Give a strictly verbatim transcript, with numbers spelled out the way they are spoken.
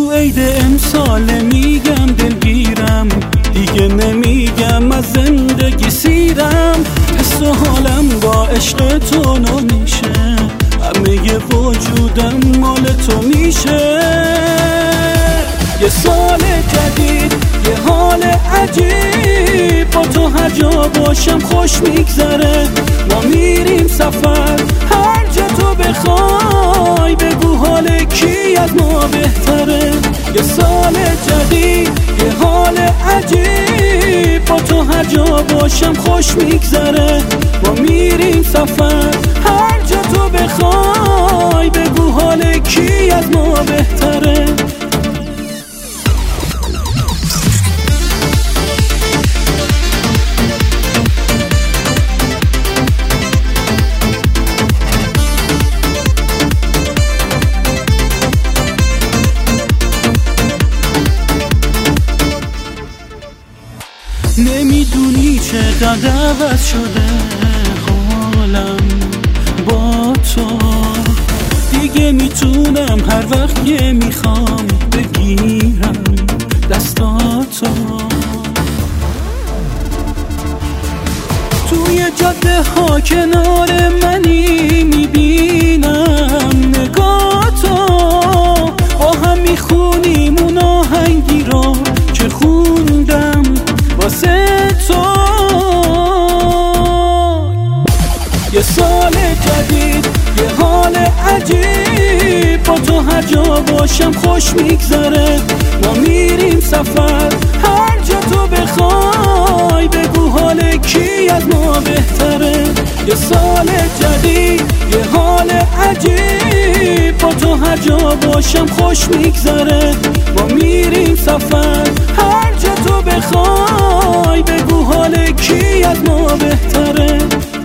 تو عید امسال میگم دلگیرم، دیگه نمیگم از زندگی سیرم. حس و حالم با عشق تو نمیشه، همه وجودم مال تو میشه. یه سال جدید، یه حال عجیب، با تو هر جا باشم خوش میگذره. ما میریم سفر هر جا تو بخوای، بگو حال کی از ما بهتره. یه سال جدید، یه حال عجیب، با تو هر جا باشم خوش میگذره. ما میریم سفر هر جا تو بخوای، بگو حال کی از ما بهتره. نمیدونی چقدر عوض شده حالم با تو، دیگه میتونم هر وقت که میخوام بگیرم دستاتو. توی جاده ها کنار منی میبینم نگاتو، با هم میخونیم اون آهنگی رو که خوندم واسه تو. یه سال جدید، یه حال عجیب، با تو هر جا باشم خوش میگذره. ما میریم سفر هر جا تو بخوای، بگو حال کی از ما بهتره. یه سال جدید، یه حال عجیب، با تو هر جا باشم خوش میگذره. ما میریم سفر هر جا تو بخوای، بگو حال کی از ما بهتره.